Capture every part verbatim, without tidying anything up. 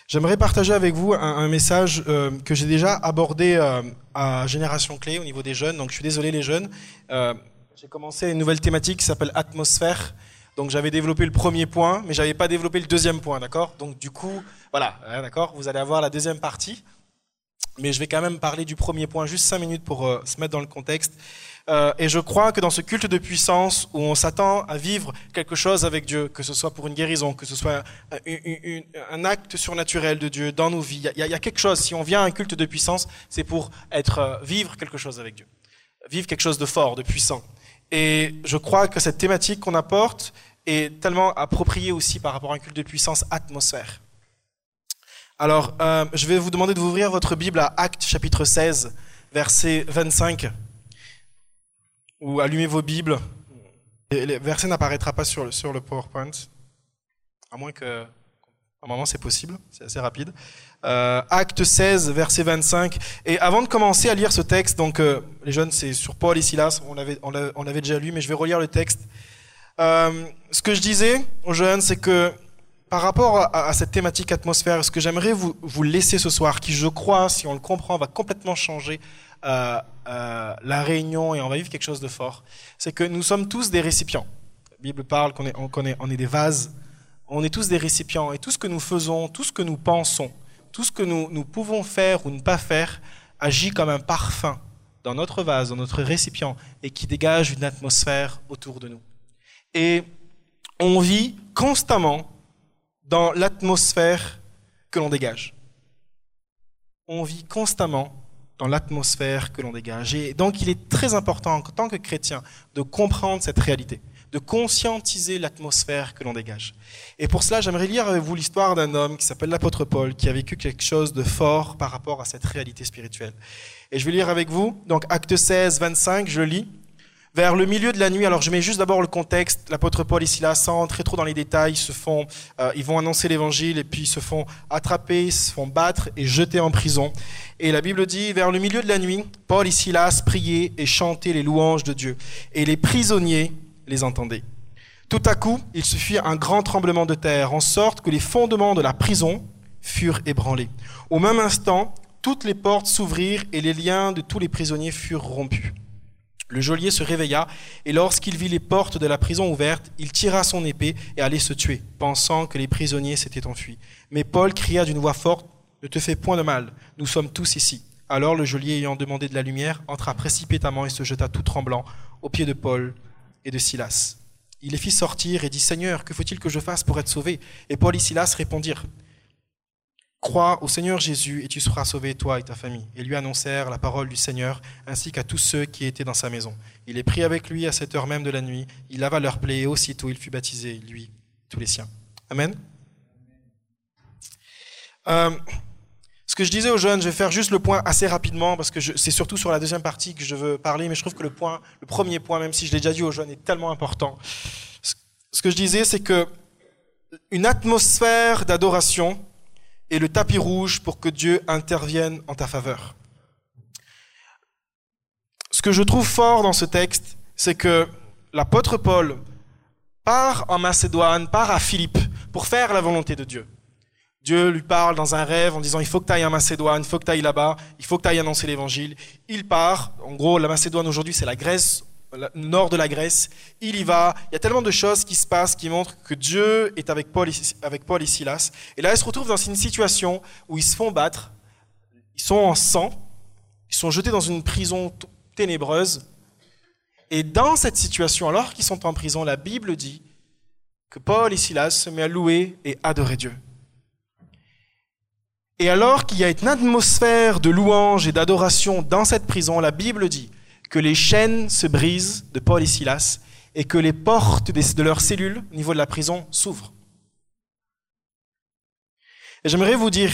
J'aimerais partager avec vous un, un message euh, que j'ai déjà abordé euh, à Génération Clé au niveau des jeunes. Donc je suis désolé les jeunes. Euh, j'ai commencé une nouvelle thématique qui s'appelle Atmosphère. Donc j'avais développé le premier point, mais j'avais pas développé le deuxième point, d'accord ? Donc du coup, voilà, hein, d'accord ? Vous allez avoir la deuxième partie. Mais je vais quand même parler du premier point, juste cinq minutes pour euh, se mettre dans le contexte. Euh, et je crois que dans ce culte de puissance où on s'attend à vivre quelque chose avec Dieu, que ce soit pour une guérison, que ce soit un, un, un acte surnaturel de Dieu dans nos vies, il y, y a quelque chose. Si on vient à un culte de puissance, c'est pour être euh, vivre quelque chose avec Dieu, vivre quelque chose de fort, de puissant. Et je crois que cette thématique qu'on apporte est tellement appropriée aussi par rapport à un culte de puissance, atmosphère. Alors, euh, je vais vous demander de vous ouvrir votre Bible à Actes chapitre seize, verset vingt-cinq. Ou allumez vos Bibles. Et le verset n'apparaîtra pas sur le, sur le PowerPoint. À moins que... À un moment, c'est possible. C'est assez rapide. Euh, Actes seize, verset vingt-cinq. Et avant de commencer à lire ce texte, donc euh, les jeunes, c'est sur Paul et Silas. On l'avait, on l'avait, on l'avait déjà lu, mais je vais relire le texte. Euh, ce que je disais aux jeunes, c'est que par rapport à, à cette thématique atmosphère, ce que j'aimerais vous, vous laisser ce soir, qui je crois, si on le comprend, va complètement changer euh, euh, la réunion et on va vivre quelque chose de fort, c'est que nous sommes tous des récipients. La Bible parle qu'on est, qu'on est, on est des vases, on est tous des récipients et tout ce que nous faisons, tout ce que nous pensons, tout ce que nous, nous pouvons faire ou ne pas faire agit comme un parfum dans notre vase, dans notre récipient et qui dégage une atmosphère autour de nous. Et on vit constamment dans l'atmosphère que l'on dégage. On vit constamment dans l'atmosphère que l'on dégage. Et donc, il est très important, en tant que chrétien, de comprendre cette réalité, de conscientiser l'atmosphère que l'on dégage. Et pour cela, j'aimerais lire avec vous l'histoire d'un homme qui s'appelle l'apôtre Paul, qui a vécu quelque chose de fort par rapport à cette réalité spirituelle. Et je vais lire avec vous, donc Actes seize, vingt-cinq, je lis. Vers le milieu de la nuit, alors je mets juste d'abord le contexte, l'apôtre Paul et Silas, sans entrer trop dans les détails, ils, se font, euh, ils vont annoncer l'évangile et puis ils se font attraper, ils se font battre et jeter en prison. Et la Bible dit, vers le milieu de la nuit, Paul et Silas priaient et chantaient les louanges de Dieu. Et les prisonniers les entendaient. Tout à coup, il se fit un grand tremblement de terre, en sorte que les fondements de la prison furent ébranlés. Au même instant, toutes les portes s'ouvrirent et les liens de tous les prisonniers furent rompus. Le geôlier se réveilla, et lorsqu'il vit les portes de la prison ouvertes, il tira son épée et allait se tuer, pensant que les prisonniers s'étaient enfuis. Mais Paul cria d'une voix forte, « Ne te fais point de mal, nous sommes tous ici. » Alors le geôlier, ayant demandé de la lumière, entra précipitamment et se jeta tout tremblant aux pieds de Paul et de Silas. Il les fit sortir et dit, « Seigneur, que faut-il que je fasse pour être sauvé ?» Et Paul et Silas répondirent, crois au Seigneur Jésus et tu seras sauvé, toi et ta famille. Et lui annoncèrent la parole du Seigneur, ainsi qu'à tous ceux qui étaient dans sa maison. Il les prit avec lui à cette heure même de la nuit. Il lava leurs plaies et aussitôt il fut baptisé, lui, tous les siens. Amen. Euh, ce que je disais aux jeunes, je vais faire juste le point assez rapidement, parce que je, c'est surtout sur la deuxième partie que je veux parler, mais je trouve que le point, le premier point, même si je l'ai déjà dit aux jeunes, est tellement important. Ce, ce que je disais, c'est que une atmosphère d'adoration et le tapis rouge pour que Dieu intervienne en ta faveur. Ce que je trouve fort dans ce texte, c'est que l'apôtre Paul part en Macédoine, part à Philippe pour faire la volonté de Dieu. Dieu lui parle dans un rêve en disant « il faut que tu ailles en Macédoine, il faut que tu ailles là-bas, il faut que tu ailles annoncer l'évangile ». Il part, en gros la Macédoine aujourd'hui c'est la Grèce, le nord de la Grèce, il y va, il y a tellement de choses qui se passent qui montrent que Dieu est avec Paul, avec Paul et Silas. Et là, ils se retrouvent dans une situation où ils se font battre, ils sont en sang, ils sont jetés dans une prison ténébreuse. Et dans cette situation, alors qu'ils sont en prison, la Bible dit que Paul et Silas se mettent à louer et adorer Dieu. Et alors qu'il y a une atmosphère de louange et d'adoration dans cette prison, la Bible dit que les chaînes se brisent de Paul et Silas et que les portes de leurs cellules au niveau de la prison s'ouvrent. Et j'aimerais vous dire,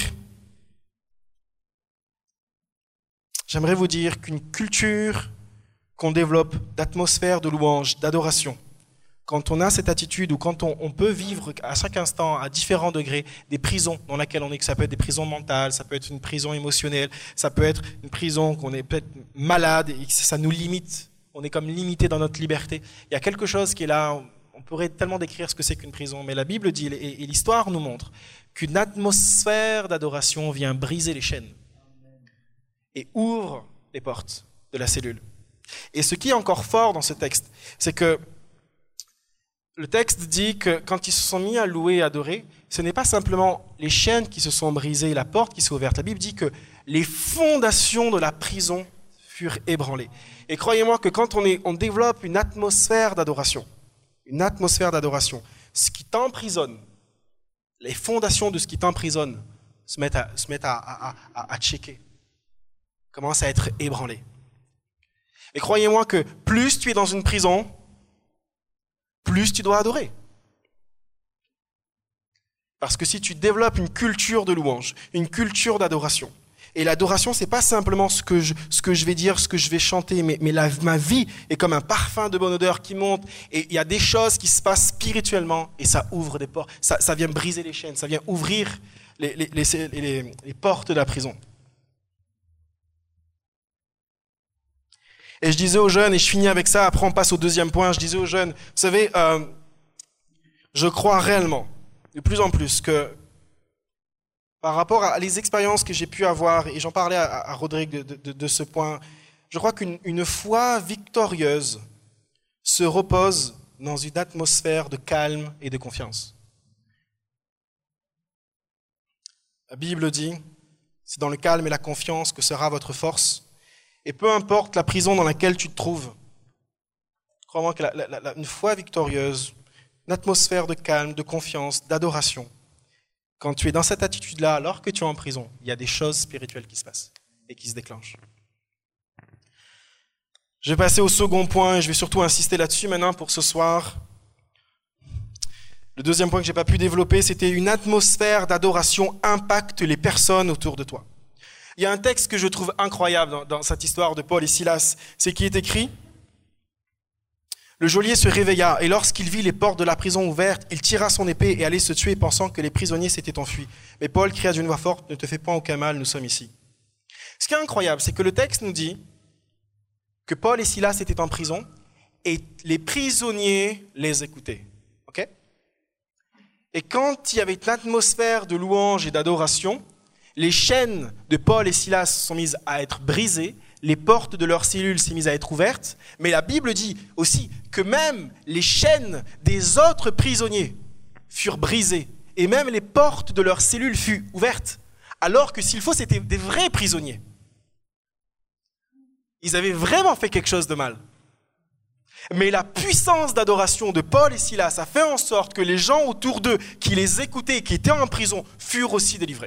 j'aimerais vous dire qu'une culture qu'on développe d'atmosphère de louange, d'adoration, quand on a cette attitude ou quand on, on peut vivre à chaque instant, à différents degrés, des prisons dans lesquelles on est, que ça peut être des prisons mentales, ça peut être une prison émotionnelle, ça peut être une prison qu'on est peut-être malade et que ça nous limite, on est comme limité dans notre liberté. Il y a quelque chose qui est là, on pourrait tellement décrire ce que c'est qu'une prison, mais la Bible dit, et, et l'histoire nous montre, qu'une atmosphère d'adoration vient briser les chaînes et ouvre les portes de la cellule. Et ce qui est encore fort dans ce texte, c'est que le texte dit que quand ils se sont mis à louer et adorer, ce n'est pas simplement les chaînes qui se sont brisées et la porte qui s'est ouverte. La Bible dit que les fondations de la prison furent ébranlées. Et croyez-moi que quand on, est, on développe une atmosphère d'adoration, une atmosphère d'adoration, ce qui t'emprisonne, les fondations de ce qui t'emprisonne se mettent à, se mettent à, à, à, à checker, commencent à être ébranlées. Et croyez-moi que plus tu es dans une prison, plus tu dois adorer. Parce que si tu développes une culture de louange, une culture d'adoration, et l'adoration, ce n'est pas simplement ce que, je, ce que je vais dire, ce que je vais chanter, mais, mais la, ma vie est comme un parfum de bonne odeur qui monte, et il y a des choses qui se passent spirituellement, et ça ouvre des portes, ça, ça vient briser les chaînes, ça vient ouvrir les, les, les, les, les portes de la prison. Et je disais aux jeunes, et je finis avec ça, après on passe au deuxième point, je disais aux jeunes, vous savez, euh, je crois réellement, de plus en plus, que par rapport à les expériences que j'ai pu avoir, et j'en parlais à, à Rodrigue de, de, de ce point, je crois qu'une une foi victorieuse se repose dans une atmosphère de calme et de confiance. La Bible dit, c'est dans le calme et la confiance que sera votre force. Et peu importe la prison dans laquelle tu te trouves, crois-moi que la, la, la, une foi victorieuse, une atmosphère de calme, de confiance, d'adoration, quand tu es dans cette attitude-là, alors que tu es en prison, il y a des choses spirituelles qui se passent et qui se déclenchent. Je vais passer au second point et je vais surtout insister là-dessus maintenant pour ce soir. Le deuxième point que je n'ai pas pu développer, c'était une atmosphère d'adoration impacte les personnes autour de toi. Il y a un texte que je trouve incroyable dans, dans cette histoire de Paul et Silas, c'est qu'il est écrit « Le geôlier se réveilla, et lorsqu'il vit les portes de la prison ouvertes, il tira son épée et allait se tuer, pensant que les prisonniers s'étaient enfuis. Mais Paul cria d'une voix forte, « Ne te fais pas aucun mal, nous sommes ici. » Ce qui est incroyable, c'est que le texte nous dit que Paul et Silas étaient en prison, et les prisonniers les écoutaient. Okay ? Et quand il y avait une atmosphère de louange et d'adoration, les chaînes de Paul et Silas sont mises à être brisées, les portes de leurs cellules sont mises à être ouvertes, mais la Bible dit aussi que même les chaînes des autres prisonniers furent brisées, et même les portes de leurs cellules furent ouvertes, alors que s'il faut, c'était des vrais prisonniers. Ils avaient vraiment fait quelque chose de mal. Mais la puissance d'adoration de Paul et Silas a fait en sorte que les gens autour d'eux qui les écoutaient, qui étaient en prison, furent aussi délivrés.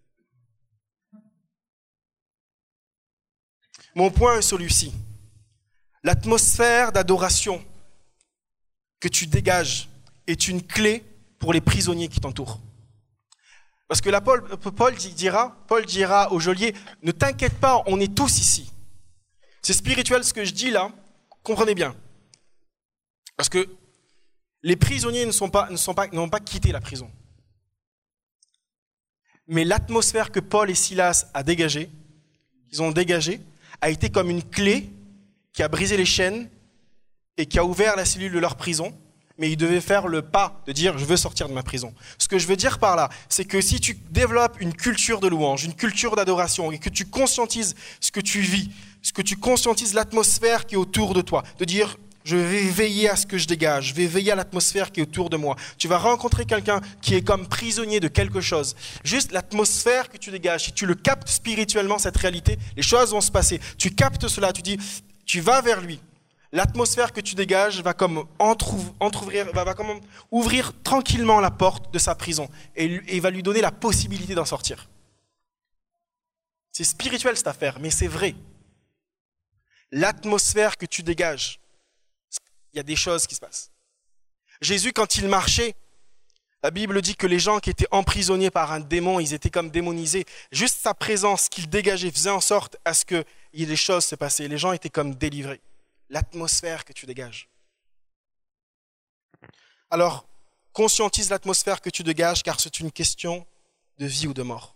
Mon point est celui-ci. L'atmosphère d'adoration que tu dégages est une clé pour les prisonniers qui t'entourent. Parce que là, Paul, Paul, dira, Paul dira au geôlier, ne t'inquiète pas, on est tous ici. C'est spirituel ce que je dis là, comprenez bien. Parce que les prisonniers ne sont pas, ne sont pas, n'ont pas quitté la prison. Mais l'atmosphère que Paul et Silas a dégagée, ils ont dégagée, a été comme une clé qui a brisé les chaînes et qui a ouvert la cellule de leur prison, mais ils devaient faire le pas de dire « je veux sortir de ma prison ». Ce que je veux dire par là, c'est que si tu développes une culture de louange, une culture d'adoration, et que tu conscientises ce que tu vis, ce que tu conscientises l'atmosphère qui est autour de toi, de dire « je vais veiller à ce que je dégage, je vais veiller à l'atmosphère qui est autour de moi ». Tu vas rencontrer quelqu'un qui est comme prisonnier de quelque chose. Juste l'atmosphère que tu dégages, si tu le captes spirituellement, cette réalité, les choses vont se passer. Tu captes cela, tu dis, tu vas vers lui. L'atmosphère que tu dégages va comme entrouvrir, va, va comme ouvrir tranquillement la porte de sa prison et, et va lui donner la possibilité d'en sortir. C'est spirituel cette affaire, mais c'est vrai. L'atmosphère que tu dégages, il y a des choses qui se passent. Jésus, quand il marchait, la Bible dit que les gens qui étaient emprisonnés par un démon, ils étaient comme démonisés. Juste sa présence qu'il dégageait faisait en sorte à ce qu'il y ait des choses se passaient. Les gens étaient comme délivrés. L'atmosphère que tu dégages. Alors, conscientise l'atmosphère que tu dégages, car c'est une question de vie ou de mort.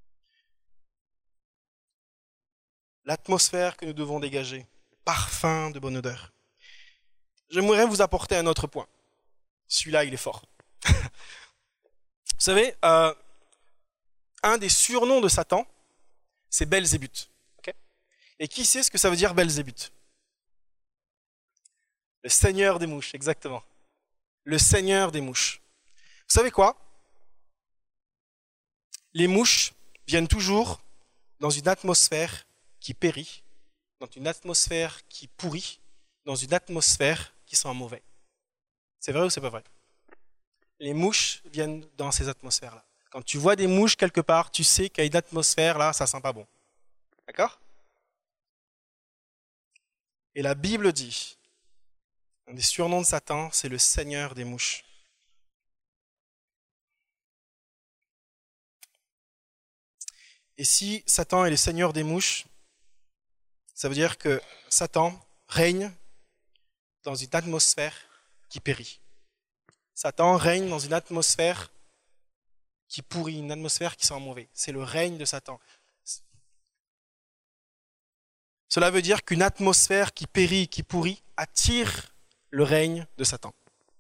L'atmosphère que nous devons dégager, parfum de bonne odeur. J'aimerais vous apporter un autre point. Celui-là, il est fort. Vous savez, euh, un des surnoms de Satan, c'est Belzébuth. Okay, et qui sait ce que ça veut dire Belzébuth? Le seigneur des mouches, exactement. Le seigneur des mouches. Vous savez quoi? Les mouches viennent toujours dans une atmosphère qui périt, dans une atmosphère qui pourrit, dans une atmosphère qui sent mauvais. C'est vrai ou c'est pas vrai? Les mouches viennent dans ces atmosphères-là. Quand tu vois des mouches quelque part, tu sais qu'il y a une atmosphère là, ça sent pas bon. D'accord? Et la Bible dit, un des surnoms de Satan, c'est le seigneur des mouches. Et si Satan est le seigneur des mouches, ça veut dire que Satan règne dans une atmosphère qui périt. Satan règne dans une atmosphère qui pourrit, une atmosphère qui sent mauvais. C'est le règne de Satan. Cela veut dire qu'une atmosphère qui périt, qui pourrit, attire le règne de Satan.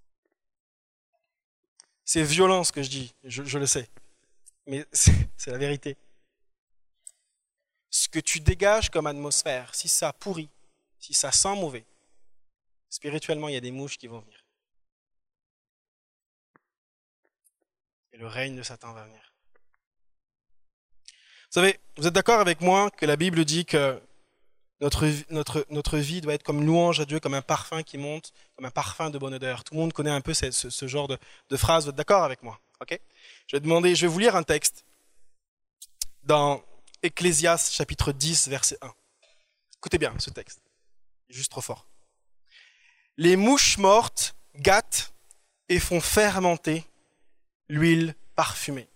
C'est violent ce que je dis, je, je le sais, mais c'est, c'est la vérité. Ce que tu dégages comme atmosphère, si ça pourrit, si ça sent mauvais, spirituellement, il y a des mouches qui vont venir. Et le règne de Satan va venir. Vous savez, vous êtes d'accord avec moi que la Bible dit que notre, notre, notre vie doit être comme louange à Dieu, comme un parfum qui monte, comme un parfum de bonne odeur. Tout le monde connaît un peu ce, ce, ce genre de, de phrase. Vous êtes d'accord avec moi? Okay, je vais demander, je vais vous lire un texte dans Ecclésiaste chapitre dix, verset un. Écoutez bien ce texte, il est juste trop fort. Les mouches mortes gâtent et font fermenter l'huile parfumée.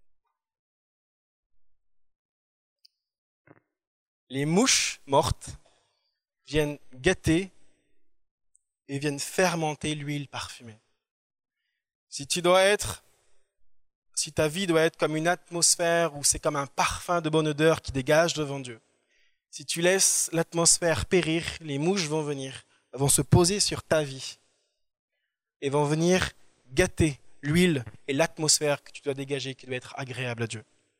Les mouches mortes viennent gâter et viennent fermenter l'huile parfumée. Si tu dois être, si ta vie doit être comme une atmosphère où c'est comme un parfum de bonne odeur qui dégage devant Dieu, si tu laisses l'atmosphère périr, les mouches vont venir, vont se poser sur ta vie et vont venir gâter l'huile et l'atmosphère que tu dois dégager, qui doit être agréable à Dieu.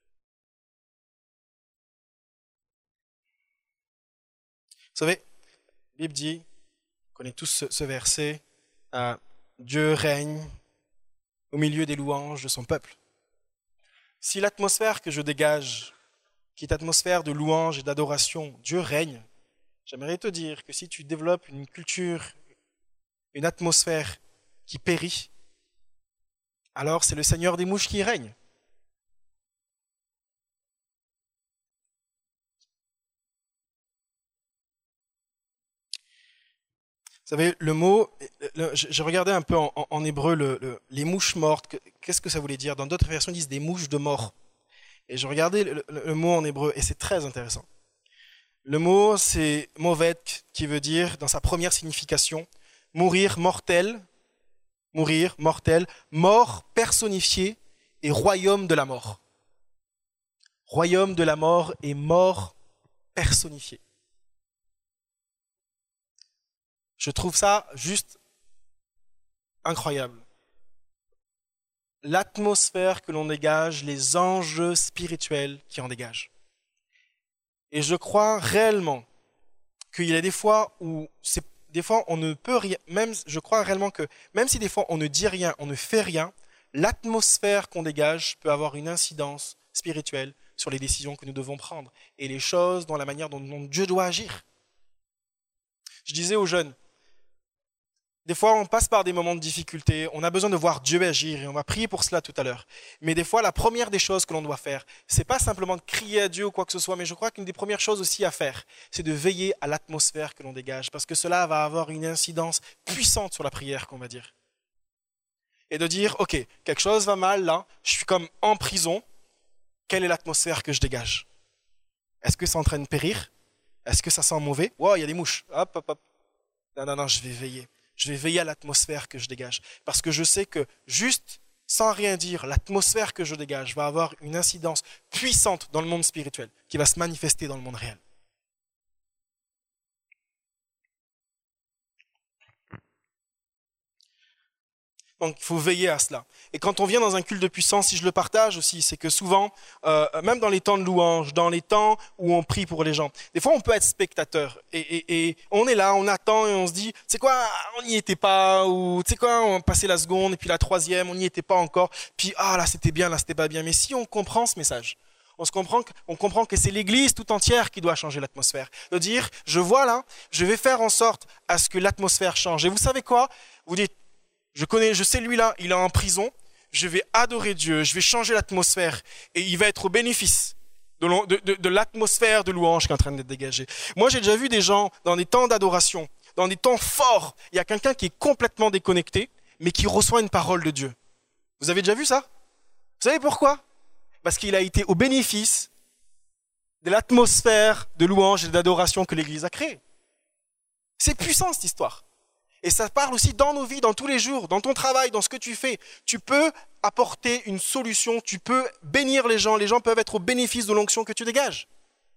Vous savez, la Bible dit, on connaît tous ce, ce verset, euh, Dieu règne au milieu des louanges de son peuple. Si l'atmosphère que je dégage, qui est atmosphère de louange et d'adoration, Dieu règne, j'aimerais te dire que si tu développes une culture, une atmosphère qui périt, alors c'est le Seigneur des mouches qui règne. Vous savez, le mot, j'ai regardé un peu en, en hébreu le, le, les mouches mortes, qu'est-ce que ça voulait dire? Dans d'autres versions, ils disent des mouches de mort. Et je regardais le, le, le mot en hébreu, et c'est très intéressant. Le mot, c'est movet, qui veut dire, dans sa première signification, mourir mortel, mourir mortel, mort personnifié et royaume de la mort. Royaume de la mort et mort personnifiée. Je trouve ça juste incroyable. L'atmosphère que l'on dégage, les enjeux spirituels qui en dégagent. Et je crois réellement qu'il y a des fois où, c'est, des fois on ne peut rien, même, je crois réellement que même si des fois on ne dit rien, on ne fait rien, l'atmosphère qu'on dégage peut avoir une incidence spirituelle sur les décisions que nous devons prendre et les choses, dans la manière dont, dont Dieu doit agir. Je disais aux jeunes, des fois, on passe par des moments de difficulté, on a besoin de voir Dieu agir et on va prier pour cela tout à l'heure. Mais des fois, la première des choses que l'on doit faire, c'est pas simplement de crier à Dieu ou quoi que ce soit, mais je crois qu'une des premières choses aussi à faire, c'est de veiller à l'atmosphère que l'on dégage, parce que cela va avoir une incidence puissante sur la prière qu'on va dire. Et de dire, ok, quelque chose va mal là, je suis comme en prison, quelle est l'atmosphère que je dégage? Est-ce que c'est en train de périr? Est-ce que ça sent mauvais? Wow, il y a des mouches. Hop, hop, hop. Non, non, non, je vais veiller. Je vais veiller à l'atmosphère que je dégage. Parce que je sais que juste sans rien dire, l'atmosphère que je dégage va avoir une incidence puissante dans le monde spirituel, qui va se manifester dans le monde réel. Donc, il faut veiller à cela. Et quand on vient dans un culte de puissance, si je le partage aussi, c'est que souvent, euh, même dans les temps de louange, dans les temps où on prie pour les gens, des fois on peut être spectateur. Et, et, et on est là, on attend et on se dit, tu sais quoi, on n'y était pas, ou tu sais quoi, on passait la seconde et puis la troisième, on n'y était pas encore. Puis ah là c'était bien, là c'était pas bien. Mais si on comprend ce message, on se comprend, on comprend que c'est l'Église tout entière qui doit changer l'atmosphère. De dire, je vois là, je vais faire en sorte à ce que l'atmosphère change. Et vous savez quoi? Vous dites, Je connais, je sais lui là, il est en prison. Je vais adorer Dieu, je vais changer l'atmosphère et il va être au bénéfice de, de, de, de l'atmosphère de louange qui est en train d'être dégagée. Moi, j'ai déjà vu des gens dans des temps d'adoration, dans des temps forts. Il y a quelqu'un qui est complètement déconnecté, mais qui reçoit une parole de Dieu. Vous avez déjà vu ça? Vous savez pourquoi? Parce qu'il a été au bénéfice de l'atmosphère de louange et d'adoration que l'Église a créée. C'est puissant cette histoire. Et ça parle aussi dans nos vies, dans tous les jours, dans ton travail, dans ce que tu fais. Tu peux apporter une solution, tu peux bénir les gens, les gens peuvent être au bénéfice de l'onction que tu dégages.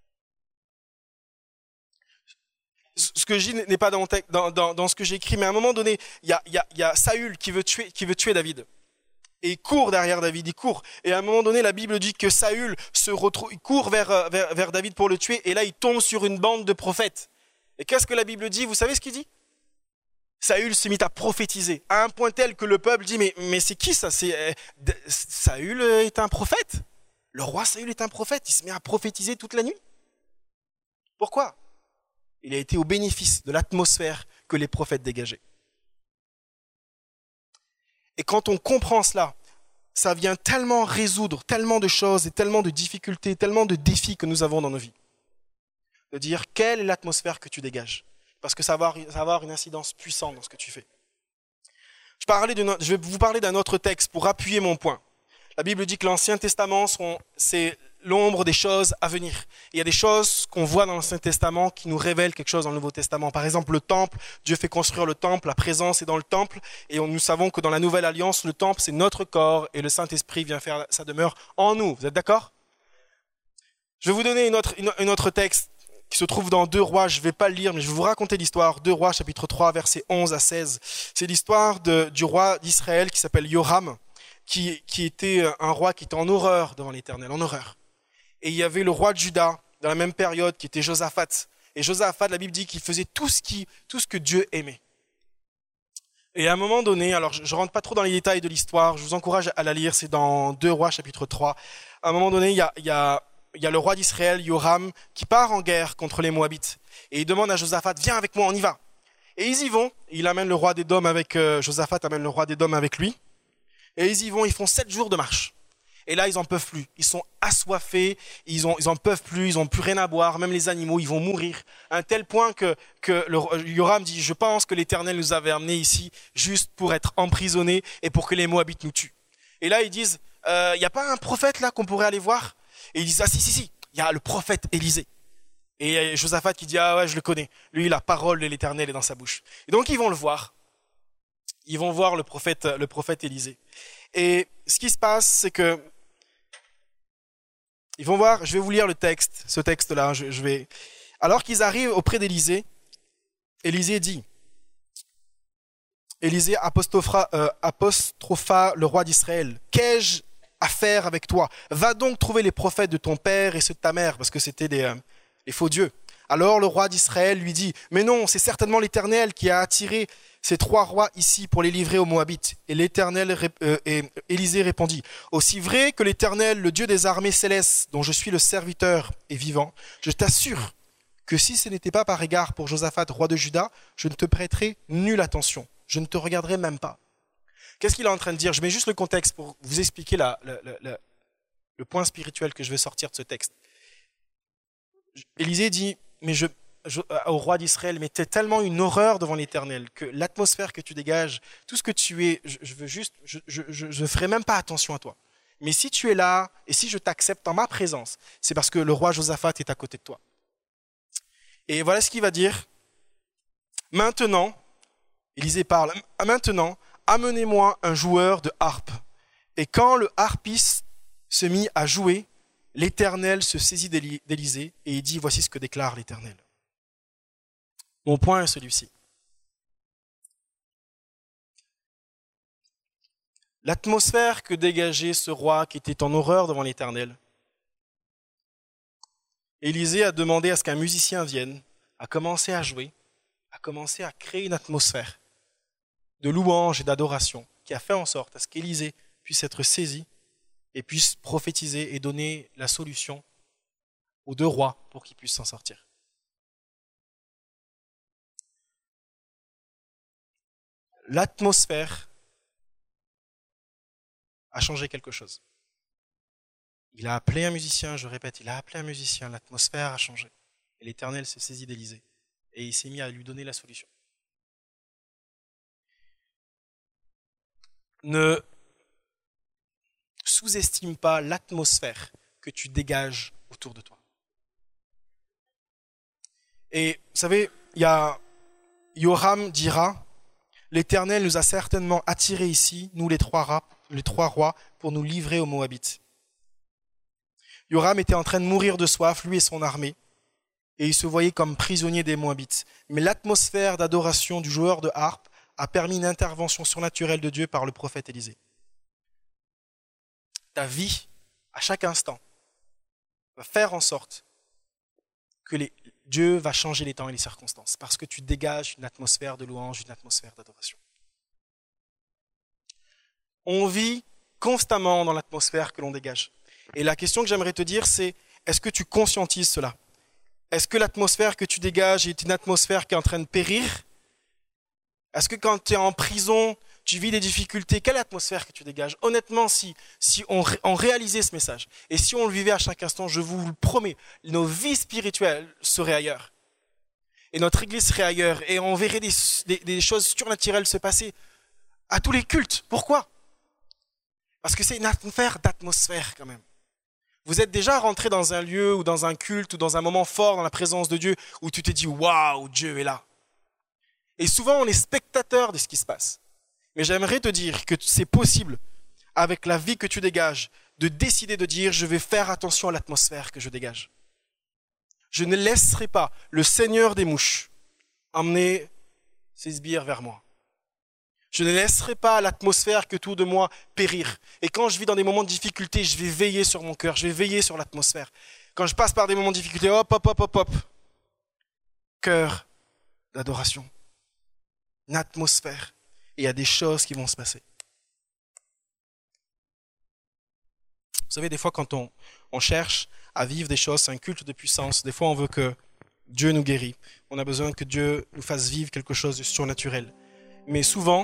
Ce que je dis n'est pas dans, dans, dans, dans ce que j'ai écrit, mais à un moment donné, il y a, y a, y a Saül qui veut, tuer, qui veut tuer David. Et il court derrière David, il court. Et à un moment donné, la Bible dit que Saül se retrouve, il court vers, vers, vers David pour le tuer, et là il tombe sur une bande de prophètes. Et qu'est-ce que la Bible dit? Vous savez ce qu'il dit? Saül se mit à prophétiser, à un point tel que le peuple dit, mais, mais c'est qui ça? C'est, euh, Saül est un prophète? Le roi Saül est un prophète, il se met à prophétiser toute la nuit. Pourquoi? Il a été au bénéfice de l'atmosphère que les prophètes dégageaient. Et quand on comprend cela, ça vient tellement résoudre tellement de choses et tellement de difficultés, tellement de défis que nous avons dans nos vies. De dire, quelle est l'atmosphère que tu dégages? Parce que ça va, avoir, ça va avoir une incidence puissante dans ce que tu fais. Je, parlais de, je vais vous parler d'un autre texte pour appuyer mon point. La Bible dit que l'Ancien Testament, c'est l'ombre des choses à venir. Et il y a des choses qu'on voit dans l'Ancien Testament qui nous révèlent quelque chose dans le Nouveau Testament. Par exemple, le temple, Dieu fait construire le temple, la présence est dans le temple. Et on, nous savons que dans la Nouvelle Alliance, le temple, c'est notre corps et le Saint-Esprit vient faire sa demeure en nous. Vous êtes d'accord? Je vais vous donner une autre, une, une autre texte qui se trouve dans deux Rois, je ne vais pas le lire, mais je vais vous raconter l'histoire. deux Rois, chapitre trois, versets onze à seize. C'est l'histoire de, du roi d'Israël qui s'appelle Yoram, qui, qui était un roi qui était en horreur devant l'Éternel, en horreur. Et il y avait le roi de Juda, dans la même période, qui était Josaphat. Et Josaphat, la Bible dit qu'il faisait tout ce, qui, tout ce que Dieu aimait. Et à un moment donné, alors je ne rentre pas trop dans les détails de l'histoire, je vous encourage à la lire, c'est dans deux Rois, chapitre trois. À un moment donné, il y a... Il y a Il y a le roi d'Israël, Yoram, qui part en guerre contre les Moabites. Et il demande à Josaphat, viens avec moi, on y va. Et ils y vont. Il amène le roi d'Édom avec, euh, Josaphat amène le roi d'Édom avec lui. Et ils y vont, ils font sept jours de marche. Et là, ils en peuvent plus. Ils sont assoiffés, ils ont, ils en peuvent plus, ils ont plus rien à boire. Même les animaux, ils vont mourir. À un tel point que, que le, Yoram dit, je pense que l'Éternel nous avait amenés ici juste pour être emprisonnés et pour que les Moabites nous tuent. Et là, ils disent, il euh, n'y a pas un prophète là qu'on pourrait aller voir? Et ils disent, ah si, si, si, il y a le prophète Élisée. Et Josaphat qui dit, ah ouais, je le connais. Lui, la parole de l'Éternel est dans sa bouche. Et donc, ils vont le voir. Ils vont voir le prophète, le prophète Élisée. Et ce qui se passe, c'est que, ils vont voir, je vais vous lire le texte, ce texte-là, je, je vais. Alors qu'ils arrivent auprès d'Élisée, Élisée dit, Élisée apostropha, euh, apostropha le roi d'Israël, qu'ai-je à faire avec toi? Va donc trouver les prophètes de ton père et ceux de ta mère, parce que c'était des, euh, des faux dieux. Alors le roi d'Israël lui dit, mais non, c'est certainement l'Éternel qui a attiré ces trois rois ici pour les livrer aux Moabites. Et l'Éternel, euh, et Élisée répondit, aussi vrai que l'Éternel, le Dieu des armées célestes, dont je suis le serviteur et vivant, je t'assure que si ce n'était pas par égard pour Josaphat, roi de Juda, je ne te prêterai nulle attention. Je ne te regarderai même pas. Qu'est-ce qu'il est en train de dire? Je mets juste le contexte pour vous expliquer la, la, la, la, le point spirituel que je vais sortir de ce texte. Élisée dit, mais je, je, au roi d'Israël, mais tu es tellement une horreur devant l'Éternel que l'atmosphère que tu dégages, tout ce que tu es, je, je veux juste, je ne je, je, je ferai même pas attention à toi. Mais si tu es là et si je t'accepte en ma présence, c'est parce que le roi Josaphat est à côté de toi. Et voilà ce qu'il va dire. Maintenant, Élisée parle, maintenant, amenez-moi un joueur de harpe. Et quand le harpiste se mit à jouer, l'Éternel se saisit d'Élisée et il dit, voici ce que déclare l'Éternel. Mon point est celui-ci. L'atmosphère que dégageait ce roi qui était en horreur devant l'Éternel. Élisée a demandé à ce qu'un musicien vienne, a commencé à jouer, a commencé à créer une atmosphère de louange et d'adoration qui a fait en sorte à ce qu'Élisée puisse être saisi et puisse prophétiser et donner la solution aux deux rois pour qu'ils puissent s'en sortir. L'atmosphère a changé quelque chose. Il a appelé un musicien, je répète, il a appelé un musicien, l'atmosphère a changé. Et l'Éternel se saisit d'Élisée. Et il s'est mis à lui donner la solution. Ne sous-estime pas l'atmosphère que tu dégages autour de toi. Et vous savez, il y a Yoram dira, l'Éternel nous a certainement attirés ici, nous les trois, rats, les trois rois, pour nous livrer aux Moabites. Yoram était en train de mourir de soif, lui et son armée, et il se voyait comme prisonnier des Moabites. Mais l'atmosphère d'adoration du joueur de harpe a permis une intervention surnaturelle de Dieu par le prophète Élisée. Ta vie, à chaque instant, va faire en sorte que les, Dieu va changer les temps et les circonstances, parce que tu dégages une atmosphère de louange, une atmosphère d'adoration. On vit constamment dans l'atmosphère que l'on dégage. Et la question que j'aimerais te dire, c'est, est-ce que tu conscientises cela ? Est-ce que l'atmosphère que tu dégages est une atmosphère qui est en train de périr ? Est-ce que quand tu es en prison, tu vis des difficultés, quelle atmosphère que tu dégages ? Honnêtement, si, si on, on réalisait ce message, et si on le vivait à chaque instant, je vous le promets, nos vies spirituelles seraient ailleurs. Et notre église serait ailleurs, et on verrait des, des, des choses surnaturelles se passer à tous les cultes. Pourquoi ? Parce que c'est une affaire d'atmosphère quand même. Vous êtes déjà rentré dans un lieu ou dans un culte ou dans un moment fort dans la présence de Dieu où tu t'es dit « Waouh, Dieu est là ». Et souvent, on est spectateur de ce qui se passe. Mais j'aimerais te dire que c'est possible, avec la vie que tu dégages, de décider de dire « Je vais faire attention à l'atmosphère que je dégage ». Je ne laisserai pas le Seigneur des mouches emmener ses sbires vers moi. Je ne laisserai pas l'atmosphère que tout de moi périr. Et quand je vis dans des moments de difficulté, je vais veiller sur mon cœur, je vais veiller sur l'atmosphère. Quand je passe par des moments de difficulté, hop, hop, hop, hop, hop. Cœur d'adoration. Une atmosphère. Et il y a des choses qui vont se passer. Vous savez, des fois, quand on, on cherche à vivre des choses, c'est un culte de puissance. Des fois, on veut que Dieu nous guérisse. On a besoin que Dieu nous fasse vivre quelque chose de surnaturel. Mais souvent,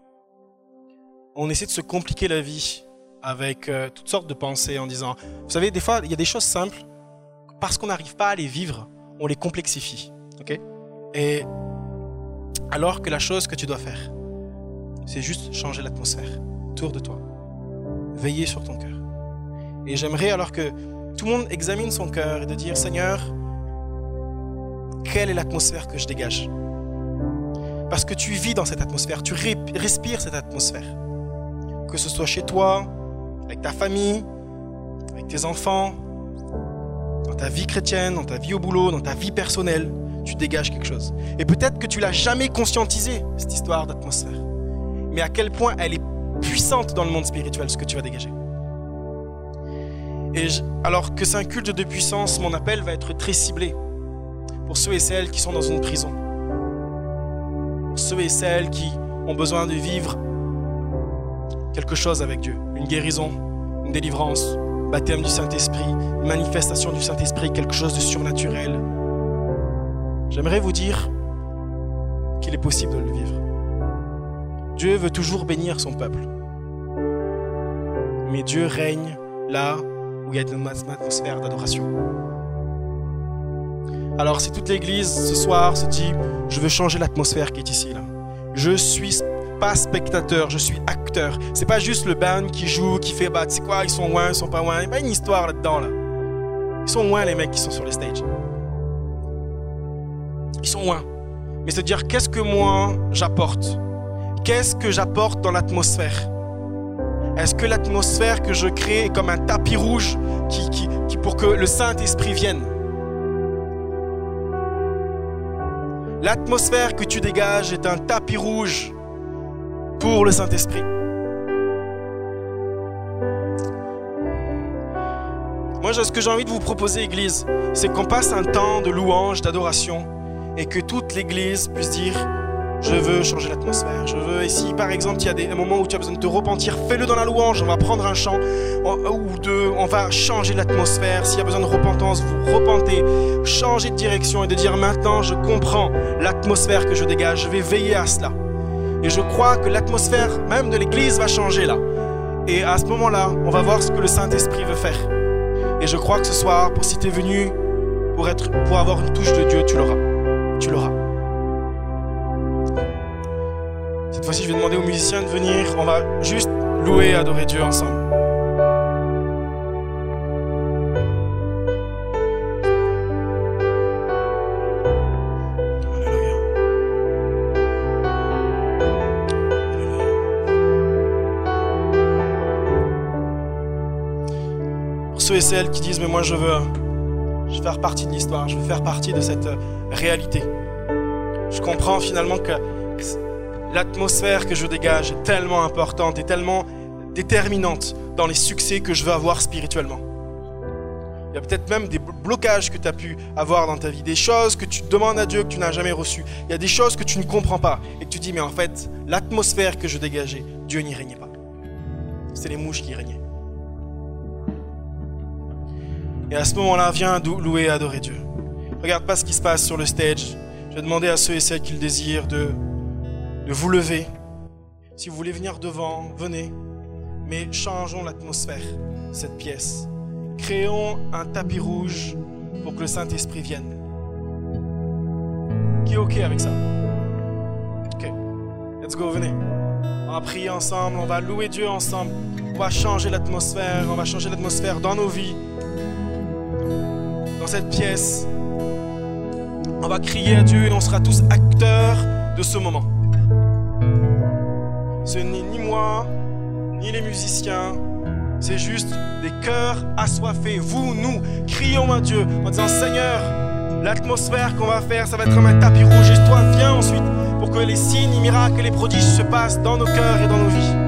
on essaie de se compliquer la vie avec euh, toutes sortes de pensées en disant, vous savez, des fois, il y a des choses simples, parce qu'on n'arrive pas à les vivre, on les complexifie. Okay ? Et alors que la chose que tu dois faire, c'est juste changer l'atmosphère autour de toi. Veiller sur ton cœur. Et j'aimerais, alors que tout le monde examine son cœur, et de dire, Seigneur, quelle est l'atmosphère que je dégage ? Parce que tu vis dans cette atmosphère, tu respires cette atmosphère. Que ce soit chez toi, avec ta famille, avec tes enfants, dans ta vie chrétienne, dans ta vie au boulot, dans ta vie personnelle, tu dégages quelque chose. Et peut-être que tu l'as jamais conscientisé, cette histoire d'atmosphère. Mais à quel point elle est puissante dans le monde spirituel, ce que tu vas dégager. Et je, alors que c'est un culte de puissance, mon appel va être très ciblé pour ceux et celles qui sont dans une prison. Ceux et celles qui ont besoin de vivre quelque chose avec Dieu, une guérison, une délivrance, baptême du Saint-Esprit, une manifestation du Saint-Esprit, quelque chose de surnaturel. J'aimerais vous dire qu'il est possible de le vivre. Dieu veut toujours bénir son peuple. Mais Dieu règne là où il y a une atmosphère d'adoration. Alors si toute l'église ce soir se dit « Je veux changer l'atmosphère qui est ici, là. Je suis pas spectateur, je suis acteur. C'est pas juste le band qui joue, qui fait bah tu sais quoi, ils sont loin, ils sont pas loin. Il n'y a pas une histoire là-dedans là. Ils sont loin les mecs qui sont sur les stages. Ils sont loin. Mais se dire qu'est-ce que moi j'apporte? Qu'est-ce que j'apporte dans l'atmosphère? Est-ce que l'atmosphère que je crée est comme un tapis rouge qui, qui, qui pour que le Saint-Esprit vienne? L'atmosphère que tu dégages est un tapis rouge pour le Saint-Esprit. Moi, ce que j'ai envie de vous proposer, Église, c'est qu'on passe un temps de louange, d'adoration, et que toute l'Église puisse dire « Je veux changer l'atmosphère. Je veux, et si par exemple, il y a des moments où tu as besoin de te repentir, fais-le dans la louange. On va prendre un chant ou deux, on va changer l'atmosphère. S'il y a besoin de repentance, vous repentez, changez de direction et de dire maintenant, je comprends l'atmosphère que je dégage. Je vais veiller à cela. Et je crois que l'atmosphère même de l'Église va changer là. Et à ce moment-là, on va voir ce que le Saint-Esprit veut faire. Et je crois que ce soir, pour si tu es venu pour, être, pour avoir une touche de Dieu, tu l'auras. Tu l'auras. Cette fois-ci, je vais demander aux musiciens de venir. On va juste louer et adorer Dieu ensemble. Alléluia. Alléluia. Pour ceux et celles qui disent, mais moi je veux, je veux faire partie de l'histoire, je veux faire partie de cette réalité. Je comprends finalement que l'atmosphère que je dégage est tellement importante et tellement déterminante dans les succès que je veux avoir spirituellement. Il y a peut-être même des blocages que tu as pu avoir dans ta vie, des choses que tu demandes à Dieu que tu n'as jamais reçues. Il y a des choses que tu ne comprends pas et que tu dis, mais en fait, l'atmosphère que je dégageais, Dieu n'y régnait pas. C'était les mouches qui régnaient. Et à ce moment-là, viens louer et adorer Dieu. Regarde pas ce qui se passe sur le stage. Je vais demander à ceux et celles qui le désirent de, de vous lever. Si vous voulez venir devant, venez. Mais changeons l'atmosphère, cette pièce. Créons un tapis rouge pour que le Saint-Esprit vienne. Qui est OK avec ça? OK. Let's go, venez. On va prier ensemble, on va louer Dieu ensemble. On va changer l'atmosphère, on va changer l'atmosphère dans nos vies. Dans cette pièce. On va crier à Dieu et on sera tous acteurs de ce moment. Ce n'est ni moi, ni les musiciens. C'est juste des cœurs assoiffés. Vous, nous, crions à Dieu en disant Seigneur, l'atmosphère qu'on va faire, ça va être comme un tapis rouge. Et toi, viens ensuite pour que les signes, les miracles et les prodiges se passent dans nos cœurs et dans nos vies.